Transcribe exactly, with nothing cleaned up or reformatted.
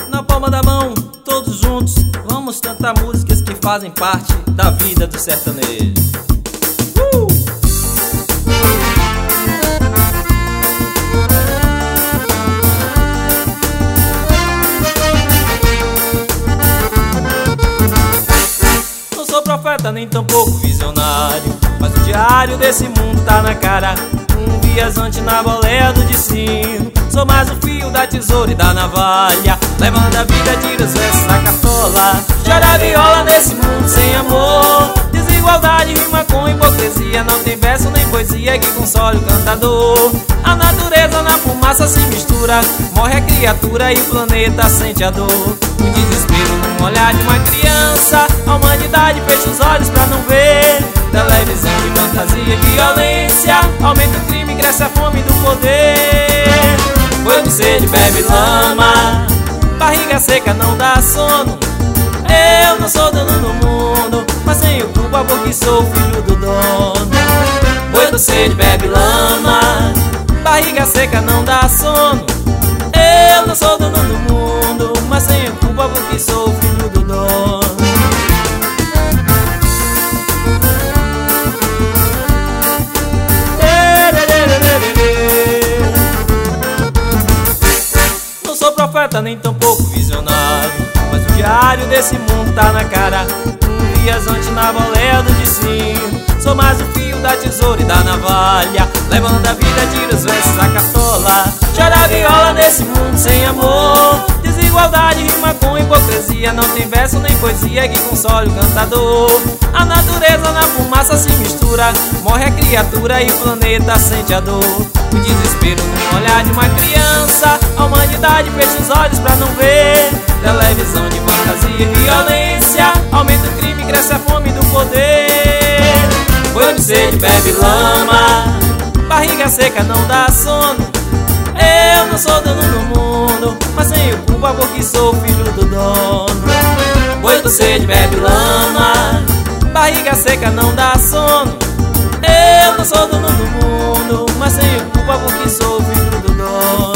Na palma da mão, todos juntos, vamos cantar músicas que fazem parte da vida do sertanejo. Uh! Não sou profeta nem tampouco visionário, mas o diário desse mundo tá na cara. Um viajante na boleia do destino. Sou mais o fio da tesoura e da navalha, levando a vida, tira os versos da cartola. Chora a viola nesse mundo sem amor. Desigualdade rima com hipocrisia. Não tem verso nem poesia que console o cantador. A natureza na fumaça se mistura. Morre a criatura e o planeta sente a dor. O desespero no olhar de uma criança. A humanidade fecha os olhos pra não ver. Televisão de fantasia e violência. Aumenta o crime, cresce a fome do poder. Boi de sede bebe lama, barriga seca não dá sono. Eu não sou dono do mundo, mas tenho culpa porque sou filho do dono. Boi de sede bebe lama, barriga seca não dá sono. Eu não sou dono do mundo, mas tenho culpa porque sou filho do dono. Não sou profeta nem tampouco visionário, mas o diário desse mundo tá na cara. Um viajante na boleia do destino. Sou mais o fio da tesoura e da navalha, levando a vida, tira os versos da cartola. Chora a viola nesse mundo sem amor. Desigualdade rima com hipocrisia. Não tem verso nem poesia que console o cantador. A natureza na fumaça se mistura. Morre a criatura e o planeta sente a dor. O desespero no olhar de uma criança. A humanidade fecha os olhos pra não ver. Televisão de fantasia e violência. Aumenta o crime, cresce a fome do poder. Boi de sede bebe lama, barriga seca não dá sono. Eu não sou dono do mundo, mas tenho culpa porque sou filho do dono. Boi de sede bebe lama, barriga seca não dá sono. Eu não sou dono do mundo, mas tenho culpa porque sou filho do dono.